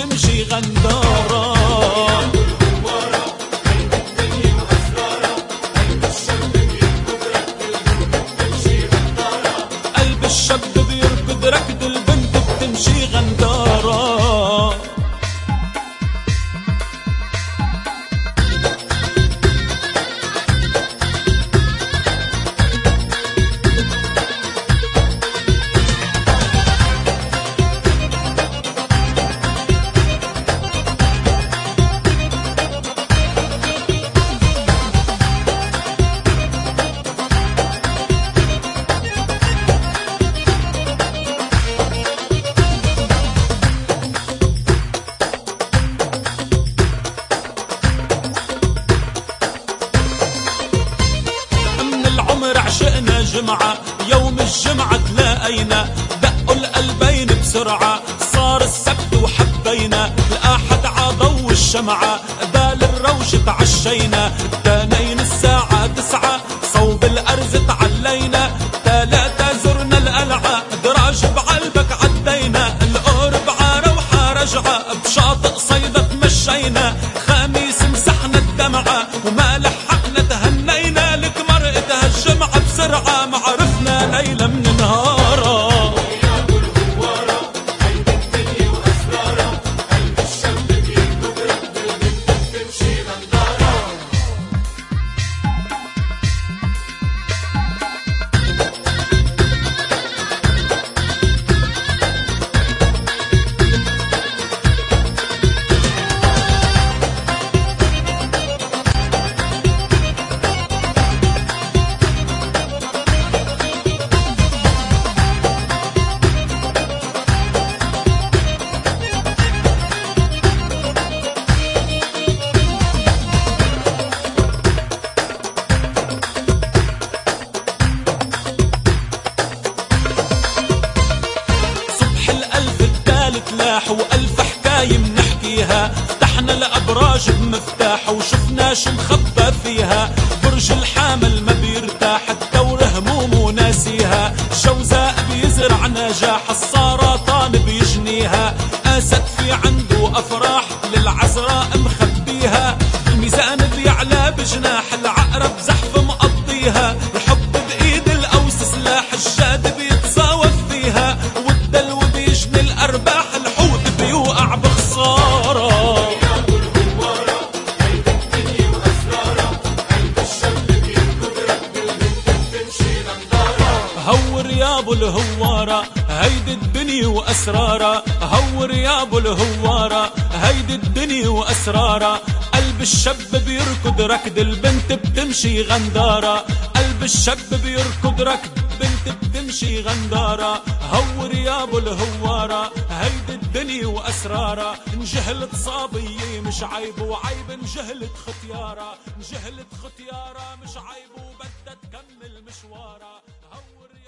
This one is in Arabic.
بتمشي غندارة. قلب الشاب بيركض ركض البنت بتمشي غندارة. عشقنا جمعة يوم الجمعة تلاقينا، دقوا القلبين بسرعة صار السبت وحبينا، الأحد عضو الشمعة قبال الروج تعشينا، تانين الساعة 9 صوب الأرز تعلينا، 3 زرنا القلعة دراج بعلبك عدينا، القرب عروحة رجعة بشاطئ صيدا تمشينا، خميس مسحنا الدمعة وما لحقنا تهنينا، لك مرقتها الجمعة بسرعة ما عرفنا ليلة من نهارة. وألف حكاية منحكيها، فتحنا الأبراج بمفتاح وشفنا شو مخبى فيها، برج الحامل ما بيرتاح الدور همومه ناسيها، الجوزاء بيزرع نجاح السرطان بيجنيها، أسد في عنده أفراح للعذراء مخبيها، الميزان بيعلى بجناح العقرب زحف مقضيها، الحب بإيد الأوس سلاح الجاد بيتصاوب فيها، والدلو بيجني الأرباح بيوقع بخسارة. هور يا ابو الهوارة هيدي الدنيا واسرارها، هور يا ابو الهوارة هيدي الدنيا واسرارها، قلب الشاب بيركض ركض البنت بتمشي غندارة، قلب الشاب بيركض ركض بنت بتمشي غندارة، هور يا ابو الهوارة هيدي الدنيا واسرارها، انجهلت صابية مش عيب وعيب انجهلت ختيارة، انجهلت ختيارة مش عيب وبدها تكمل مشوارها.